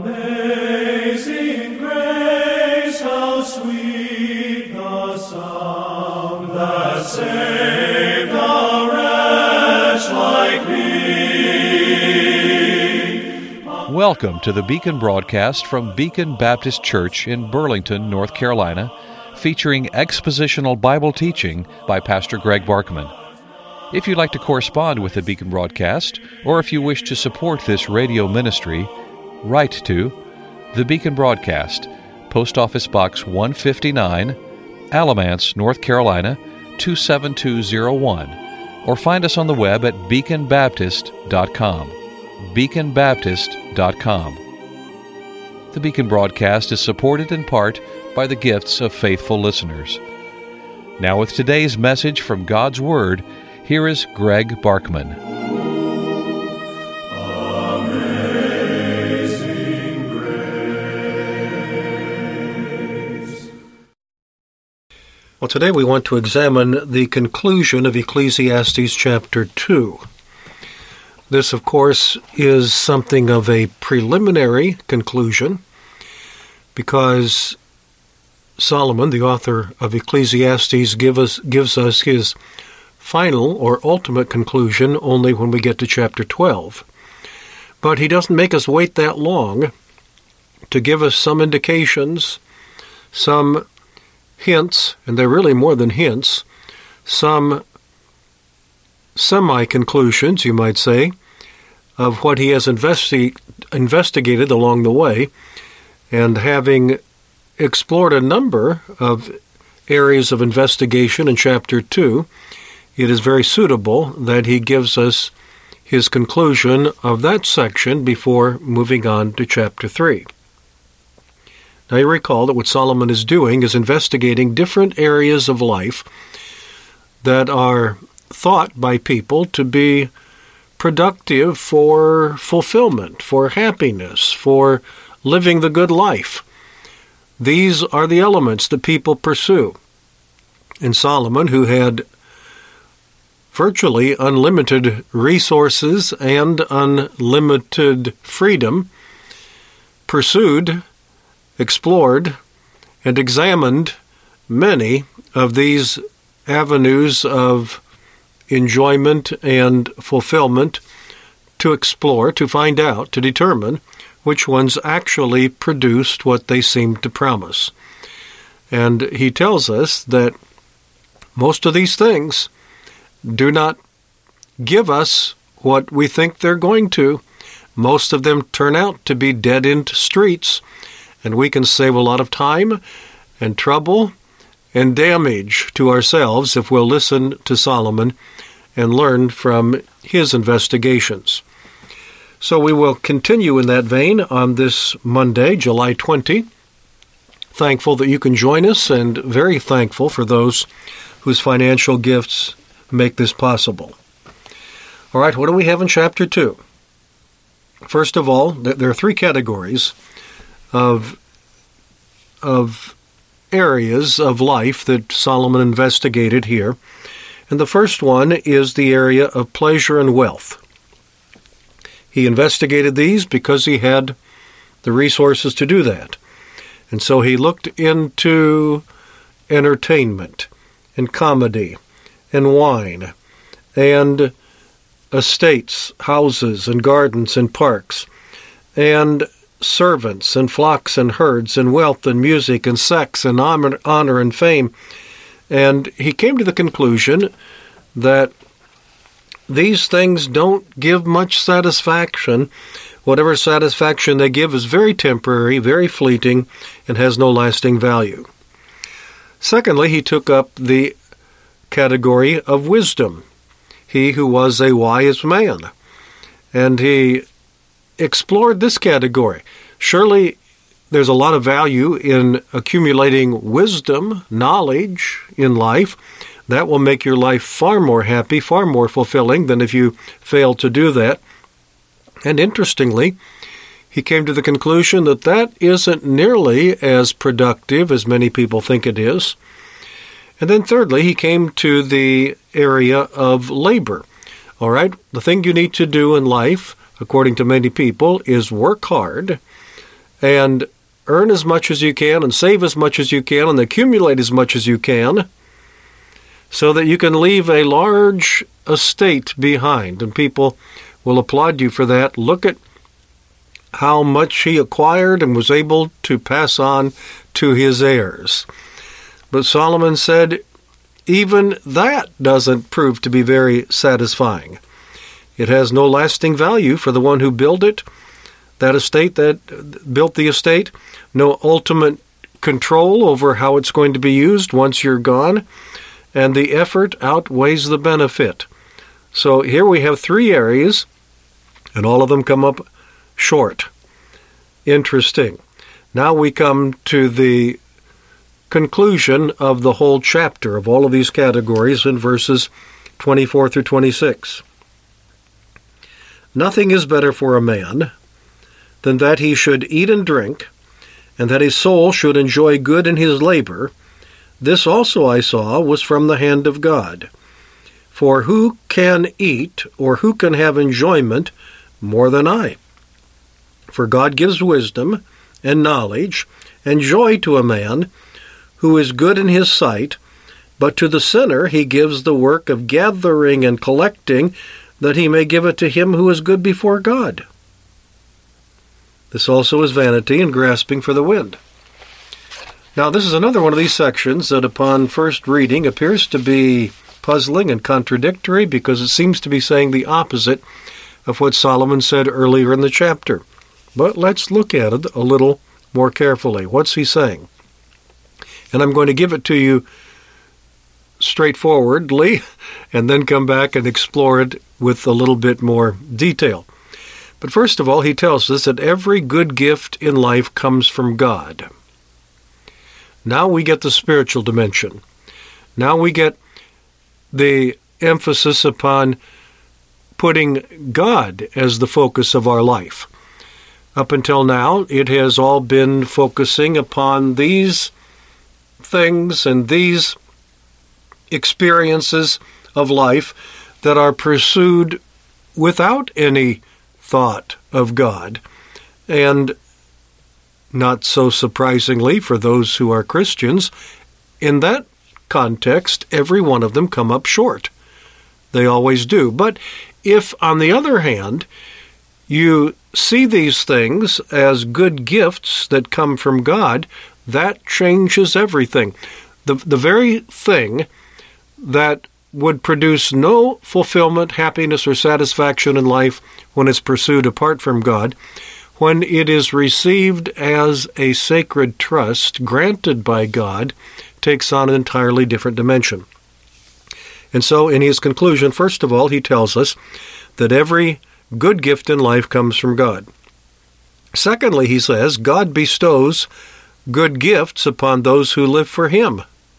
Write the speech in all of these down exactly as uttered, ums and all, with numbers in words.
Amazing grace, how sweet the sound that saved a wretch like me. Welcome to the Beacon broadcast from Beacon Baptist Church in Burlington, North Carolina, featuring expositional Bible teaching by Pastor Greg Barkman. If you'd like to correspond with the Beacon broadcast, or if you wish to support this radio ministry, write to the Beacon Broadcast, Post Office Box one fifty-nine, Alamance, North Carolina, two seven two zero one, or find us on the web at beacon baptist dot com. beacon baptist dot com. The Beacon broadcast is supported in part by the gifts of faithful listeners. Now with today's message from God's Word, here is Greg Barkman. Amazing grace. Well, today we want to examine the conclusion of Ecclesiastes chapter two. This, of course, is something of a preliminary conclusion because Solomon, the author of Ecclesiastes, give us, gives us his final or ultimate conclusion only when we get to chapter twelve. But he doesn't make us wait that long to give us some indications, some hints, and they're really more than hints, some semi-conclusions, you might say, of what he has investi- investigated along the way, and having explored a number of areas of investigation in chapter two, it is very suitable that he gives us his conclusion of that section before moving on to chapter three. Now you recall that what Solomon is doing is investigating different areas of life that are thought by people to be productive for fulfillment, for happiness, for living the good life. These are the elements that people pursue. And Solomon, who had virtually unlimited resources and unlimited freedom, pursued, explored, and examined many of these avenues of enjoyment and fulfillment to explore, to find out, to determine which ones actually produced what they seemed to promise. And he tells us that most of these things do not give us what we think they're going to. Most of them turn out to be dead-end streets, and we can save a lot of time and trouble and damage to ourselves if we'll listen to Solomon and learn from his investigations. So we will continue in that vein on this Monday, July twentieth. Thankful that you can join us, and very thankful for those whose financial gifts make this possible. All right, what do we have in chapter two? First of all, there are three categories of, of areas of life that Solomon investigated here. And the first one is the area of pleasure and wealth. He investigated these because he had the resources to do that. And so he looked into entertainment and comedy and wine and estates, houses and gardens and parks and servants and flocks and herds and wealth and music and sex and honor, honor and fame. And he came to the conclusion that these things don't give much satisfaction. Whatever satisfaction they give is very temporary, very fleeting, and has no lasting value. Secondly, he took up the category of wisdom. He who was a wise man. And he explored this category. Surely there's a lot of value in accumulating wisdom, knowledge in life. That will make your life far more happy, far more fulfilling than if you fail to do that. And interestingly, he came to the conclusion that that isn't nearly as productive as many people think it is. And then thirdly, he came to the area of labor. All right, the thing you need to do in life, according to many people, is work hard, and earn as much as you can and save as much as you can and accumulate as much as you can so that you can leave a large estate behind. And people will applaud you for that. Look at how much he acquired and was able to pass on to his heirs. But Solomon said, even that doesn't prove to be very satisfying. It has no lasting value for the one who built it, that estate that built the estate, no ultimate control over how it's going to be used once you're gone, and the effort outweighs the benefit. So here we have three areas, and all of them come up short. Interesting. Now we come to the conclusion of the whole chapter of all of these categories in verses twenty-four through twenty-six. Nothing is better for a man than that he should eat and drink, and that his soul should enjoy good in his labor. This also I saw was from the hand of God. For who can eat, or who can have enjoyment more than I? For God gives wisdom and knowledge and joy to a man who is good in his sight, but to the sinner he gives the work of gathering and collecting, that he may give it to him who is good before God. This also is vanity and grasping for the wind. Now, this is another one of these sections that upon first reading appears to be puzzling and contradictory, because it seems to be saying the opposite of what Solomon said earlier in the chapter. But let's look at it a little more carefully. What's he saying? And I'm going to give it to you straightforwardly and then come back and explore it with a little bit more detail. But first of all, he tells us that every good gift in life comes from God. Now we get the spiritual dimension. Now we get the emphasis upon putting God as the focus of our life. Up until now, it has all been focusing upon these things and these experiences of life that are pursued without any thought of God. And not so surprisingly for those who are Christians, in that context, every one of them come up short. They always do. But if, on the other hand, you see these things as good gifts that come from God, that changes everything. The, the very thing that would produce no fulfillment, happiness, or satisfaction in life when it's pursued apart from God, when it is received as a sacred trust granted by God, takes on an entirely different dimension. And so in his conclusion, first of all, he tells us that every good gift in life comes from God. Secondly, he says, God bestows good gifts upon those who live for him.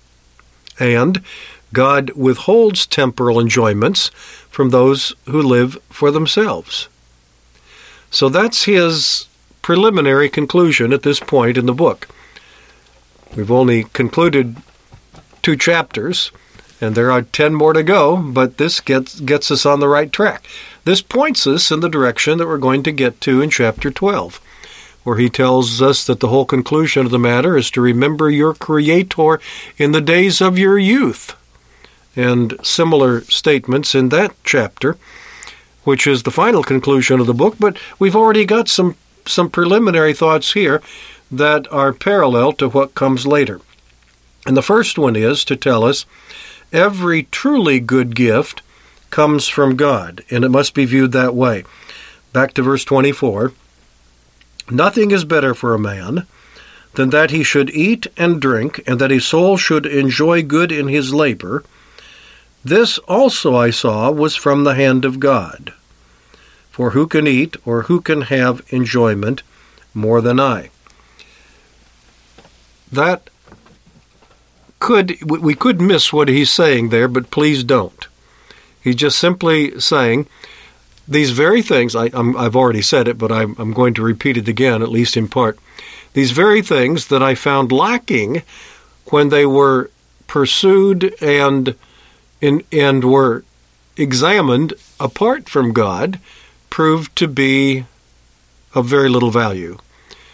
And God withholds temporal enjoyments from those who live for themselves. So that's his preliminary conclusion at this point in the book. We've only concluded two chapters, and there are ten more to go, but this gets gets us on the right track. This points us in the direction that we're going to get to in chapter twelve, where he tells us that the whole conclusion of the matter is to remember your Creator in the days of your youth. And similar statements in that chapter, which is the final conclusion of the book, but we've already got some, some preliminary thoughts here that are parallel to what comes later. And the first one is to tell us every truly good gift comes from God, and it must be viewed that way. Back to verse twenty-four. Nothing is better for a man than that he should eat and drink, and that his soul should enjoy good in his labor. This also I saw was from the hand of God. For who can eat, or who can have enjoyment more than I? That could, we could miss what he's saying there, but please don't. He's just simply saying, these very things, I, I'm, I've already said it, but I'm, I'm going to repeat it again, at least in part. These very things that I found lacking when they were pursued and in, and were examined apart from God, proved to be of very little value.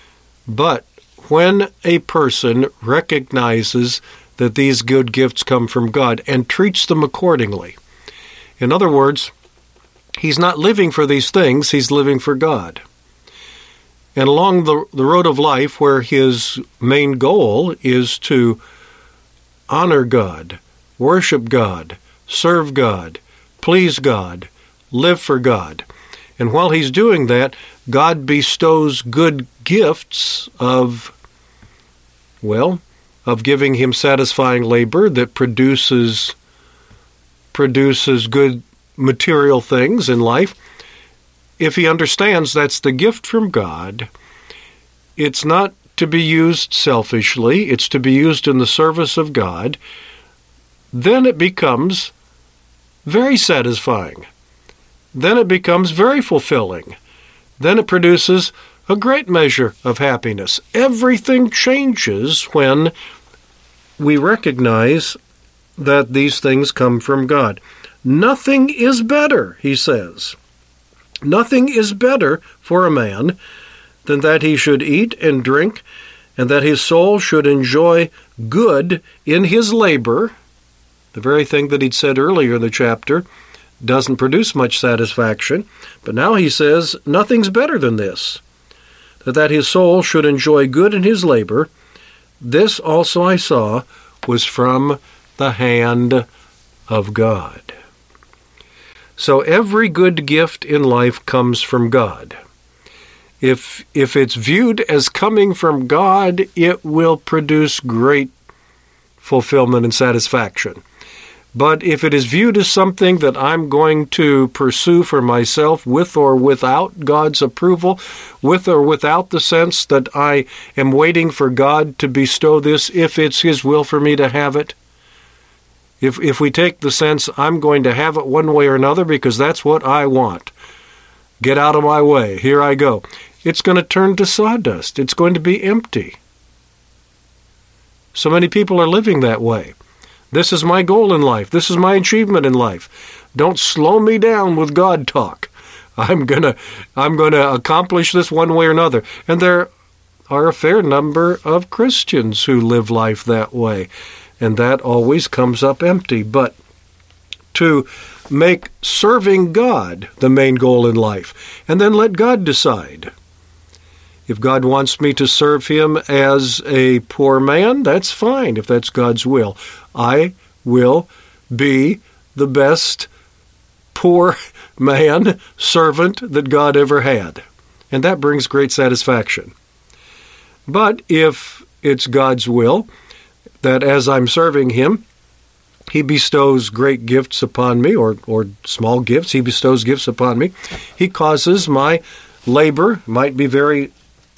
But when a person recognizes that these good gifts come from God and treats them accordingly, in other words, he's not living for these things, he's living for God. And along the, the road of life, where his main goal is to honor God, worship God, serve God, please God, live for God. And while he's doing that, God bestows good gifts of, well, of giving him satisfying labor that produces, produces good material things in life. If he understands that's the gift from God, it's not to be used selfishly, it's to be used in the service of God, then it becomes very satisfying. Then it becomes very fulfilling. Then it produces a great measure of happiness. Everything changes when we recognize that these things come from God. Nothing is better, he says. Nothing is better for a man than that he should eat and drink, and that his soul should enjoy good in his labor. The very thing that he'd said earlier in the chapter doesn't produce much satisfaction. But now he says, nothing's better than this, that, that his soul should enjoy good in his labor. This also I saw was from the hand of God. So every good gift in life comes from God. If, if it's viewed as coming from God, it will produce great fulfillment and satisfaction. But if it is viewed as something that I'm going to pursue for myself with or without God's approval, with or without the sense that I am waiting for God to bestow this if it's his will for me to have it, If if we take the sense I'm going to have it one way or another because that's what I want, get out of my way, here I go, it's going to turn to sawdust. It's going to be empty. So many people are living that way. This is my goal in life. This is my achievement in life. Don't slow me down with God talk. I'm gonna I'm gonna accomplish this one way or another. And there are a fair number of Christians who live life that way. And that always comes up empty. But to make serving God the main goal in life, and then let God decide. If God wants me to serve him as a poor man, that's fine, if that's God's will. I will be the best poor man servant that God ever had. And that brings great satisfaction. But if it's God's will that as I'm serving him, he bestows great gifts upon me, or, or small gifts. He bestows gifts upon me. He causes my labor, might be very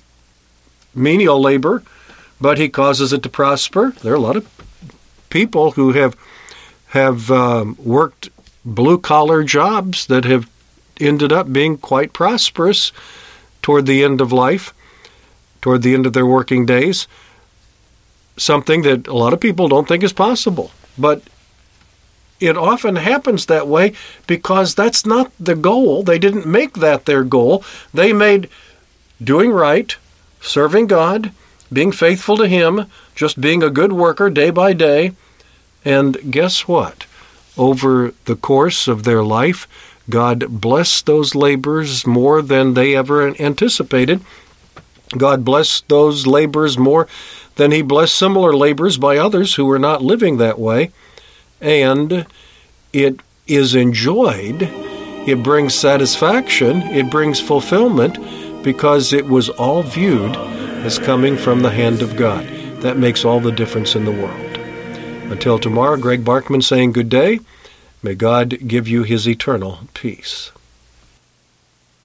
menial labor, but he causes it to prosper. There are a lot of people who have, have um, worked blue-collar jobs that have ended up being quite prosperous toward the end of life, toward the end of their working days. Something that a lot of people don't think is possible. But it often happens that way because that's not the goal. They didn't make that their goal. They made doing right, serving God, being faithful to him, just being a good worker day by day. And guess what? Over the course of their life, God blessed those labors more than they ever anticipated. God blessed those labors more than he blessed similar labors by others who were not living that way. And it is enjoyed, it brings satisfaction, it brings fulfillment, because it was all viewed as coming from the hand of God. That makes all the difference in the world. Until tomorrow, Greg Barkman saying good day. May God give you his eternal peace.